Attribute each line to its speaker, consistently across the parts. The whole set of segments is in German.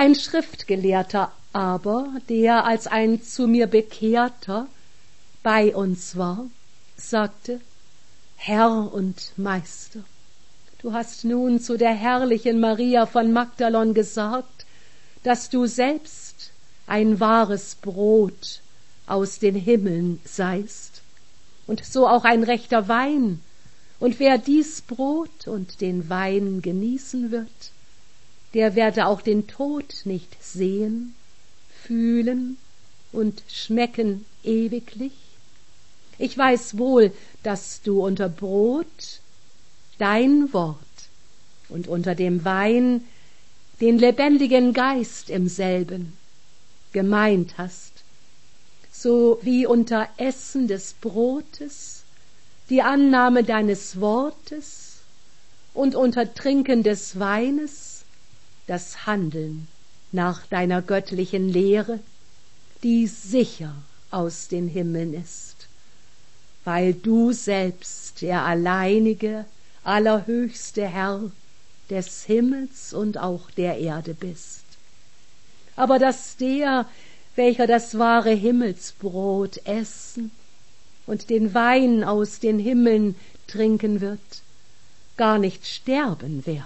Speaker 1: Ein Schriftgelehrter aber, der als ein zu mir Bekehrter bei uns war, sagte: Herr und Meister, du hast nun zu der herrlichen Maria von Magdalon gesagt, dass du selbst ein wahres Brot aus den Himmeln seist und so auch ein rechter Wein, und wer dies Brot und den Wein genießen wird, der werde auch den Tod nicht sehen, fühlen und schmecken ewiglich. Ich weiß wohl, dass du unter Brot dein Wort und unter dem Wein den lebendigen Geist im selben gemeint hast, so wie unter Essen des Brotes die Annahme deines Wortes und unter Trinken des Weines das Handeln nach deiner göttlichen Lehre, die sicher aus den Himmeln ist, weil du selbst der alleinige, allerhöchste Herr des Himmels und auch der Erde bist. Aber dass der, welcher das wahre Himmelsbrot essen und den Wein aus den Himmeln trinken wird, gar nicht sterben werde.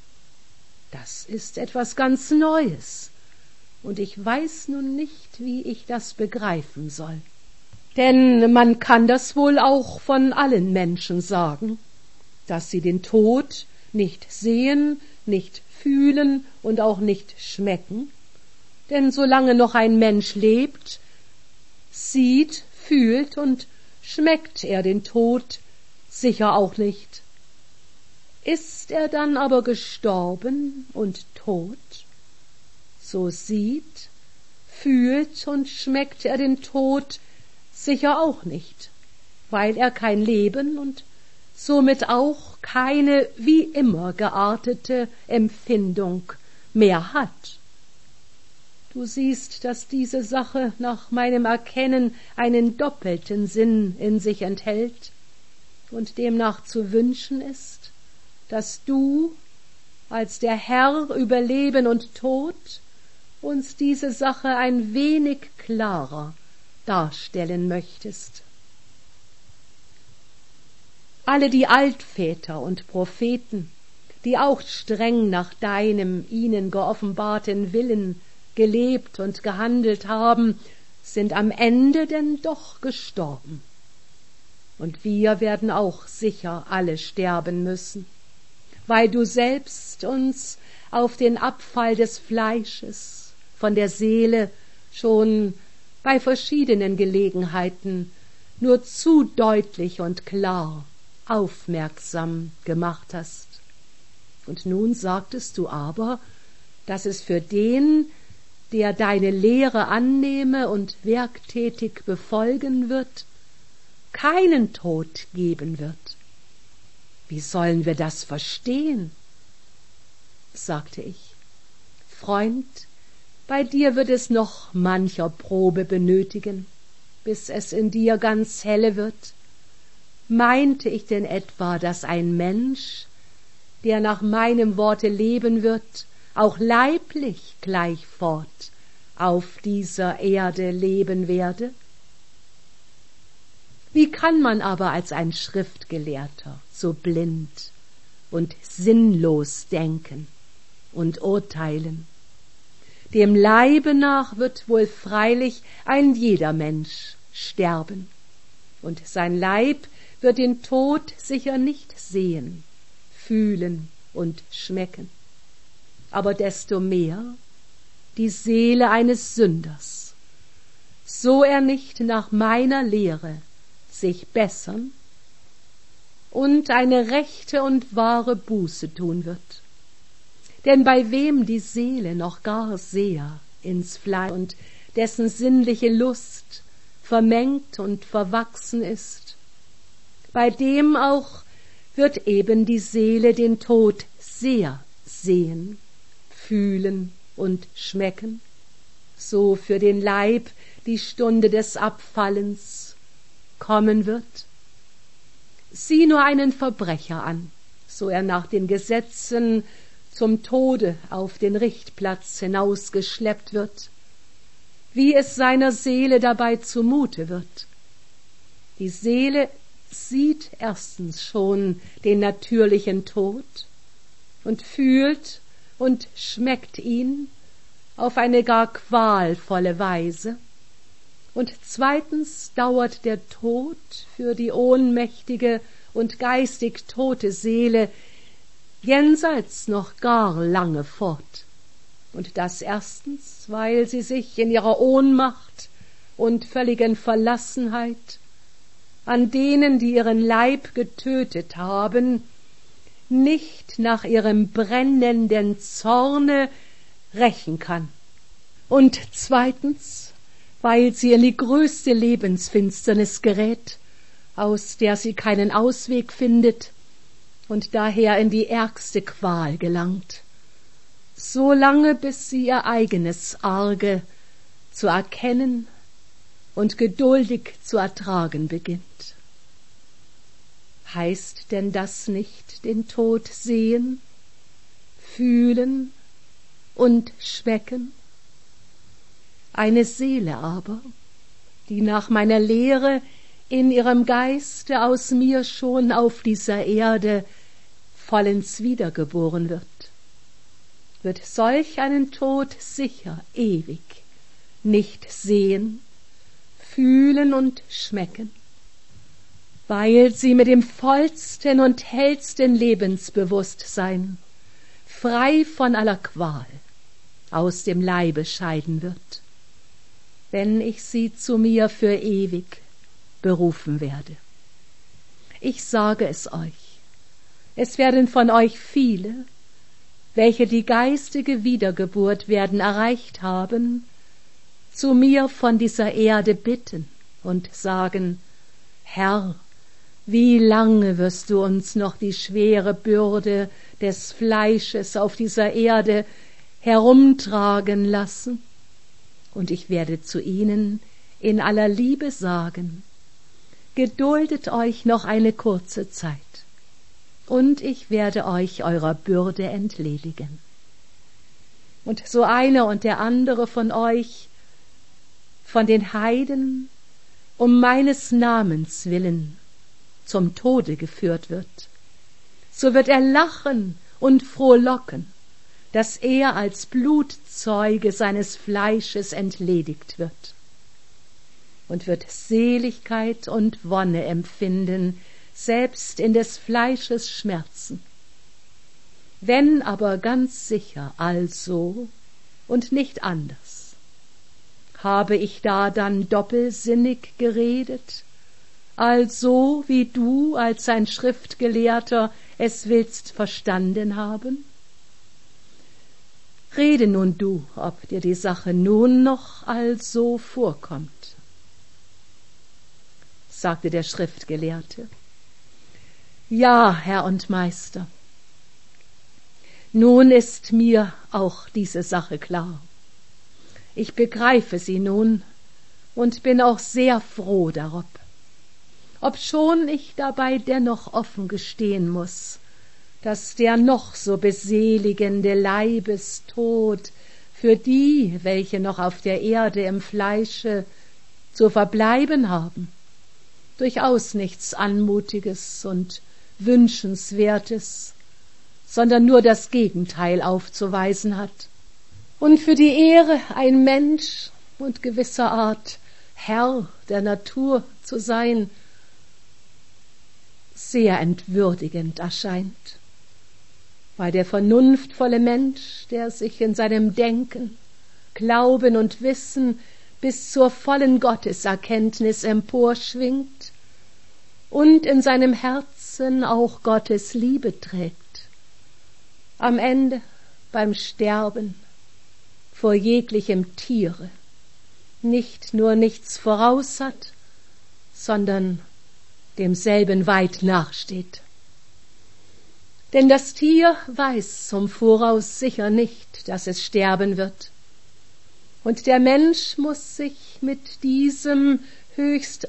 Speaker 1: Das ist etwas ganz Neues, und ich weiß nun nicht, wie ich das begreifen soll. Denn man kann das wohl auch von allen Menschen sagen, dass sie den Tod nicht sehen, nicht fühlen und auch nicht schmecken. Denn solange noch ein Mensch lebt, sieht, fühlt und schmeckt er den Tod sicher auch nicht. Ist er dann aber gestorben und tot, so sieht, fühlt und schmeckt er den Tod sicher auch nicht, weil er kein Leben und somit auch keine wie immer geartete Empfindung mehr hat. Du siehst, dass diese Sache nach meinem Erkennen einen doppelten Sinn in sich enthält und demnach zu wünschen ist, dass du als der Herr über Leben und Tod uns diese Sache ein wenig klarer darstellen möchtest. Alle die Altväter und Propheten, die auch streng nach deinem ihnen geoffenbarten Willen gelebt und gehandelt haben, sind am Ende denn doch gestorben. Und wir werden auch sicher alle sterben müssen, weil du selbst uns auf den Abfall des Fleisches von der Seele schon bei verschiedenen Gelegenheiten nur zu deutlich und klar aufmerksam gemacht hast. Und nun sagtest du aber, dass es für den, der deine Lehre annehme und werktätig befolgen wird, keinen Tod geben wird. Wie sollen wir das verstehen? Sagte ich. Freund, bei dir wird es noch mancher Probe benötigen, bis es in dir ganz helle wird. Meinte ich denn etwa, dass ein Mensch, der nach meinem Worte leben wird, auch leiblich gleich fort auf dieser Erde leben werde? Wie kann man aber als ein Schriftgelehrter so blind und sinnlos denken und urteilen? Dem Leibe nach wird wohl freilich ein jeder Mensch sterben, und sein Leib wird den Tod sicher nicht sehen, fühlen und schmecken. Aber desto mehr die Seele eines Sünders, so er nicht nach meiner Lehre sich bessern und eine rechte und wahre Buße tun wird. Denn bei wem die Seele noch gar sehr ins Fleisch und dessen sinnliche Lust vermengt und verwachsen ist, bei dem auch wird eben die Seele den Tod sehr sehen, fühlen und schmecken, so für den Leib die Stunde des Abfallens kommen wird. Sieh nur einen Verbrecher an, so er nach den Gesetzen zum Tode auf den Richtplatz hinausgeschleppt wird, wie es seiner Seele dabei zumute wird. Die Seele sieht erstens schon den natürlichen Tod und fühlt und schmeckt ihn auf eine gar qualvolle Weise, und zweitens dauert der Tod für die ohnmächtige und geistig tote Seele jenseits noch gar lange fort, und das erstens, weil sie sich in ihrer Ohnmacht und völligen Verlassenheit an denen, die ihren Leib getötet haben, nicht nach ihrem brennenden Zorne rächen kann, und zweitens, weil sie in die größte Lebensfinsternis gerät, aus der sie keinen Ausweg findet und daher in die ärgste Qual gelangt, so lange bis sie ihr eigenes Arge zu erkennen und geduldig zu ertragen beginnt. Heißt denn das nicht den Tod sehen, fühlen und schmecken? Eine Seele aber, die nach meiner Lehre in ihrem Geiste aus mir schon auf dieser Erde vollends wiedergeboren wird solch einen Tod sicher ewig nicht sehen, fühlen und schmecken, weil sie mit dem vollsten und hellsten Lebensbewusstsein, frei von aller Qual, aus dem Leibe scheiden wird, wenn ich sie zu mir für ewig berufen werde. Ich sage es euch, es werden von euch viele, welche die geistige Wiedergeburt werden erreicht haben, zu mir von dieser Erde bitten und sagen: Herr, wie lange wirst du uns noch die schwere Bürde des Fleisches auf dieser Erde herumtragen lassen? Und ich werde zu ihnen in aller Liebe sagen: Geduldet euch noch eine kurze Zeit, und ich werde euch eurer Bürde entledigen. Und so einer und der andere von euch, von den Heiden, um meines Namens willen zum Tode geführt wird, so wird er lachen und frohlocken, dass er als Blutzeuge seines Fleisches entledigt wird, und wird Seligkeit und Wonne empfinden, selbst in des Fleisches Schmerzen. Wenn aber ganz sicher also und nicht anders, habe ich da dann doppelsinnig geredet, also wie du als ein Schriftgelehrter es willst verstanden haben? Rede nun du, ob dir die Sache nun noch also vorkommt, sagte der Schriftgelehrte. Ja, Herr und Meister, nun ist mir auch diese Sache klar. Ich begreife sie nun und bin auch sehr froh darob, obschon ich dabei dennoch offen gestehen muß, dass der noch so beseligende Leibestod für die, welche noch auf der Erde im Fleische zu verbleiben haben, durchaus nichts Anmutiges und Wünschenswertes, sondern nur das Gegenteil aufzuweisen hat, und für die Ehre, ein Mensch und gewisser Art Herr der Natur zu sein, sehr entwürdigend erscheint, weil der vernunftvolle Mensch, der sich in seinem Denken, Glauben und Wissen bis zur vollen Gotteserkenntnis emporschwingt und in seinem Herzen auch Gottes Liebe trägt, am Ende beim Sterben vor jeglichem Tiere nicht nur nichts voraus hat, sondern demselben weit nachsteht. Denn das Tier weiß zum Voraus sicher nicht, dass es sterben wird, und der Mensch muß sich mit diesem höchst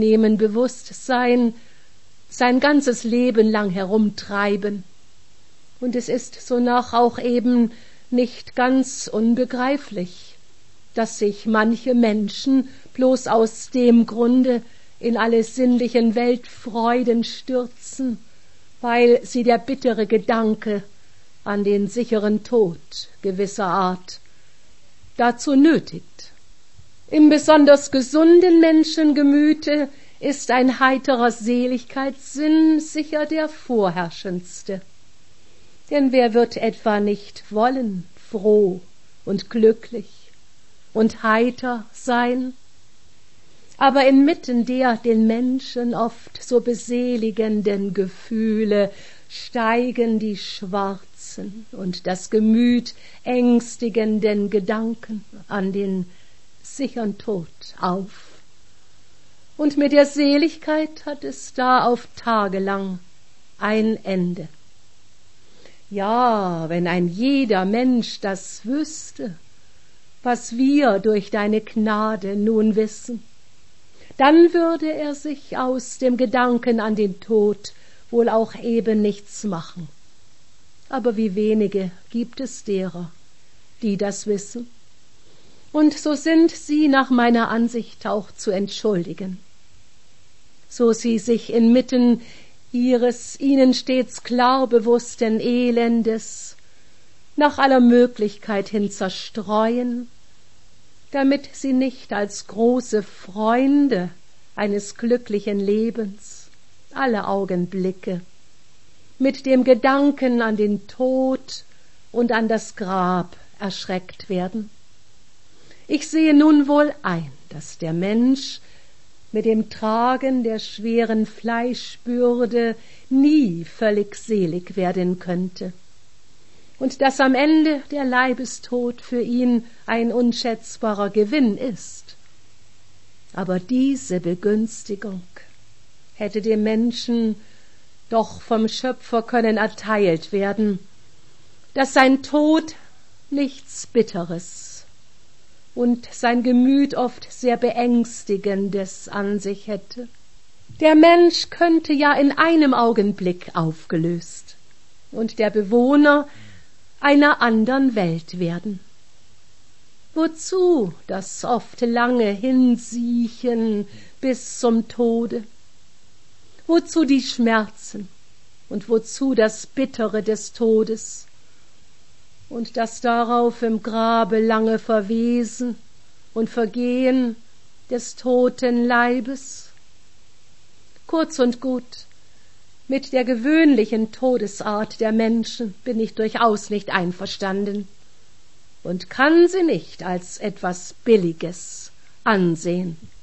Speaker 1: unangenehmen Bewusstsein sein ganzes Leben lang herumtreiben, Und es ist sonach auch eben nicht ganz unbegreiflich, dass sich manche Menschen bloß aus dem Grunde in alle sinnlichen Weltfreuden stürzen, weil sie der bittere Gedanke an den sicheren Tod gewisser Art dazu nötigt. Im besonders gesunden Menschengemüte ist ein heiterer Seligkeitssinn sicher der vorherrschendste. Denn wer wird etwa nicht wollen, froh und glücklich und heiter sein? Aber inmitten der den Menschen oft so beseligenden Gefühle steigen die schwarzen und das Gemüt ängstigenden Gedanken an den sichern Tod auf. Und mit der Seligkeit hat es da auf tagelang ein Ende. Ja, wenn ein jeder Mensch das wüsste, was wir durch deine Gnade nun wissen, dann würde er sich aus dem Gedanken an den Tod wohl auch eben nichts machen. Aber wie wenige gibt es derer, die das wissen. Und so sind sie nach meiner Ansicht auch zu entschuldigen. So sie sich inmitten ihres ihnen stets klar bewussten Elendes nach aller Möglichkeit hin zerstreuen, damit sie nicht als große Freunde eines glücklichen Lebens alle Augenblicke mit dem Gedanken an den Tod und an das Grab erschreckt werden. Ich sehe nun wohl ein, dass der Mensch mit dem Tragen der schweren Fleischbürde nie völlig selig werden könnte und dass am Ende der Leibestod für ihn ein unschätzbarer Gewinn ist. Aber diese Begünstigung hätte dem Menschen doch vom Schöpfer können erteilt werden, dass sein Tod nichts Bitteres und sein Gemüt oft sehr Beängstigendes an sich hätte. Der Mensch könnte ja in einem Augenblick aufgelöst und der Bewohner einer andern Welt werden. Wozu das oft lange Hinsiechen bis zum Tode? Wozu die Schmerzen und wozu das Bittere des Todes und das darauf im Grabe lange Verwesen und Vergehen des toten Leibes? Kurz und gut, mit der gewöhnlichen Todesart der Menschen bin ich durchaus nicht einverstanden und kann sie nicht als etwas Billiges ansehen.